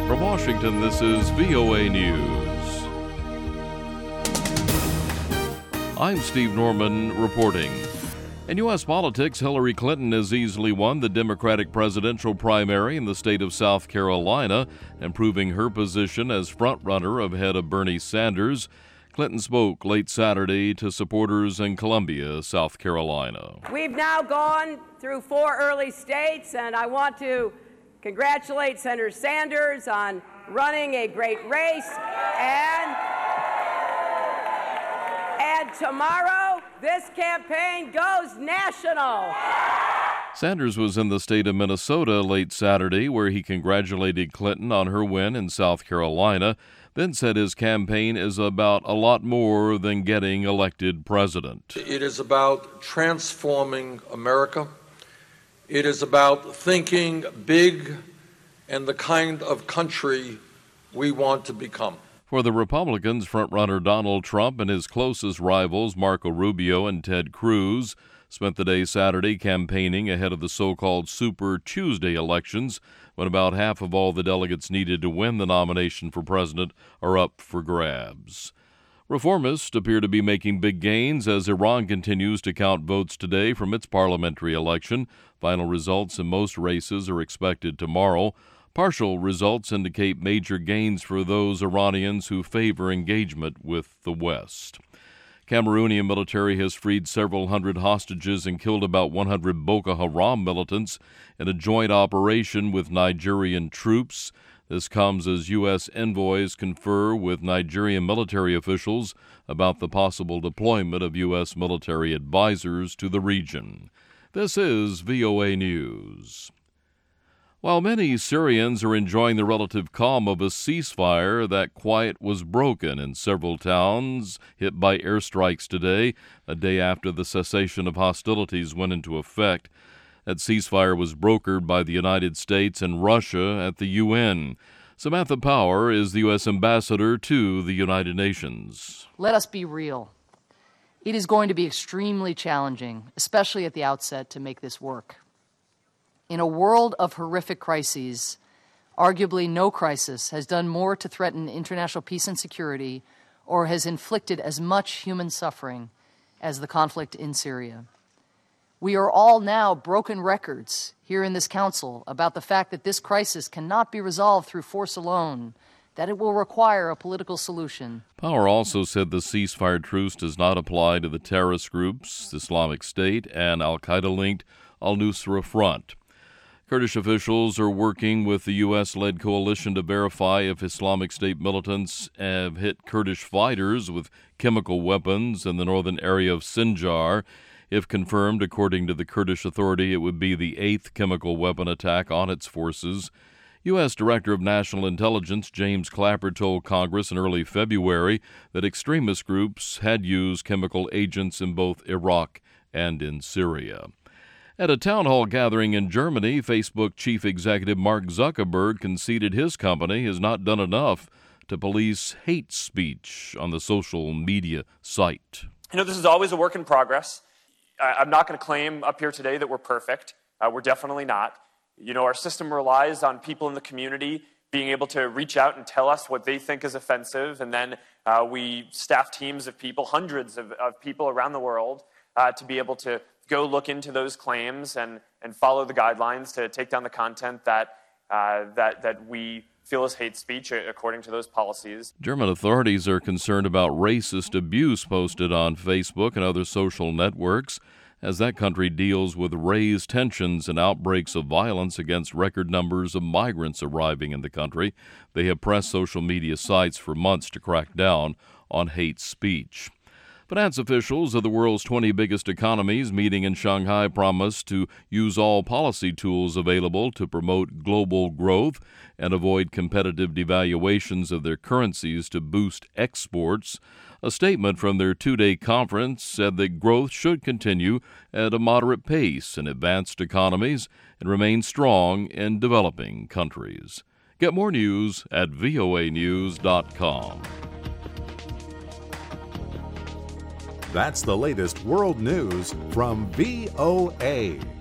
From Washington, this is VOA News. I'm Steve Norman reporting. In U.S. politics, Hillary Clinton has easily won the Democratic presidential primary in the state of South Carolina, improving her position as frontrunner ahead of Bernie Sanders. Clinton spoke late Saturday to supporters in Columbia, South Carolina. We've now gone through 4 early states, and I want to congratulate Senator Sanders on running a great race. And tomorrow, this campaign goes national. Sanders was in the state of Minnesota late Saturday, where he congratulated Clinton on her win in South Carolina, then said his campaign is about a lot more than getting elected president. It is about transforming America. It is about thinking big and the kind of country we want to become. For the Republicans, frontrunner Donald Trump and his closest rivals, Marco Rubio and Ted Cruz, spent the day Saturday campaigning ahead of the so-called Super Tuesday elections, when about half of all the delegates needed to win the nomination for president are up for grabs. Reformists appear to be making big gains as Iran continues to count votes today from its parliamentary election. Final results in most races are expected tomorrow. Partial results indicate major gains for those Iranians who favor engagement with the West. Cameroonian military has freed several hundred hostages and killed about 100 Boko Haram militants in a joint operation with Nigerian troops. This comes as U.S. envoys confer with Nigerian military officials about the possible deployment of U.S. military advisors to the region. This is VOA News. While many Syrians are enjoying the relative calm of a ceasefire, that quiet was broken in several towns hit by airstrikes today, a day after the cessation of hostilities went into effect. That ceasefire was brokered by the United States and Russia at the UN. Samantha Power is the U.S. ambassador to the United Nations. Let us be real. It is going to be extremely challenging, especially at the outset, to make this work. In a world of horrific crises, arguably no crisis has done more to threaten international peace and security or has inflicted as much human suffering as the conflict in Syria. We are all now broken records here in this council about the fact that this crisis cannot be resolved through force alone, that it will require a political solution. Power also said the ceasefire truce does not apply to the terrorist groups, Islamic State and al-Qaeda-linked al-Nusra Front. Kurdish officials are working with the U.S.-led coalition to verify if Islamic State militants have hit Kurdish fighters with chemical weapons in the northern area of Sinjar. If confirmed, according to the Kurdish Authority, it would be the 8th chemical weapon attack on its forces. U.S. Director of National Intelligence James Clapper told Congress in early February that extremist groups had used chemical agents in both Iraq and in Syria. At a town hall gathering in Germany, Facebook chief executive Mark Zuckerberg conceded his company has not done enough to police hate speech on the social media site. This is always a work in progress. I'm not going to claim up here today that we're perfect. We're definitely not. Our system relies on people in the community being able to reach out and tell us what they think is offensive, and then we staff teams of people, hundreds of people around the world, to be able to go look into those claims and follow the guidelines to take down the content that we feel is hate speech according to those policies. German authorities are concerned about racist abuse posted on Facebook and other social networks as that country deals with raised tensions and outbreaks of violence against record numbers of migrants arriving in the country. They have pressed social media sites for months to crack down on hate speech. Finance officials of the world's 20 biggest economies meeting in Shanghai promised to use all policy tools available to promote global growth and avoid competitive devaluations of their currencies to boost exports. A statement from their 2-day conference said that growth should continue at a moderate pace in advanced economies and remain strong in developing countries. Get more news at voanews.com. That's the latest world news from VOA.